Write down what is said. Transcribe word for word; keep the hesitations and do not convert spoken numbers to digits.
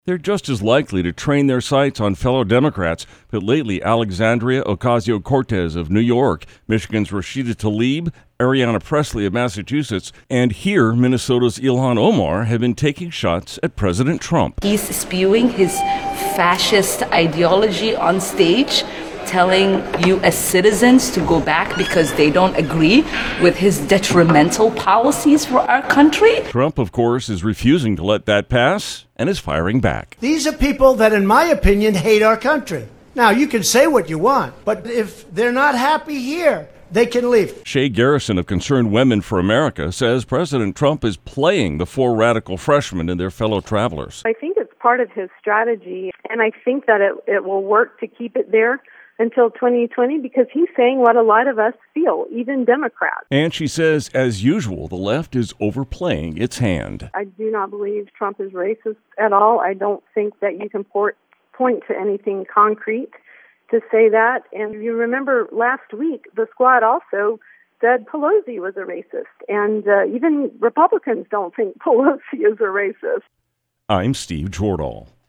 They're just as likely to train their sights on fellow Democrats, but lately Alexandria Ocasio-Cortez of New York, Michigan's Rashida Tlaib, Ariana Presley of Massachusetts, and here Minnesota's Ilhan Omar have been taking shots at President Trump. He's spewing his fascist ideology on stage, telling U S citizens to go back because they don't agree with his detrimental policies for our country. Trump, of course, is refusing to let that pass and is firing back. These are people that, in my opinion, hate our country. Now, you can say what you want, but if they're not happy here, they can leave. Shay Garrison of Concerned Women for America says President Trump is playing the four radical freshmen and their fellow travelers. I think it's part of his strategy, and I think that it, it will work to keep it there until twenty twenty, because he's saying what a lot of us feel, even Democrats. And she says, as usual, the left is overplaying its hand. I do not believe Trump is racist at all. I don't think that you can port, point to anything concrete to say that. And you remember last week, the squad also said Pelosi was a racist. And uh, even Republicans don't think Pelosi is a racist. I'm Steve Jordahl.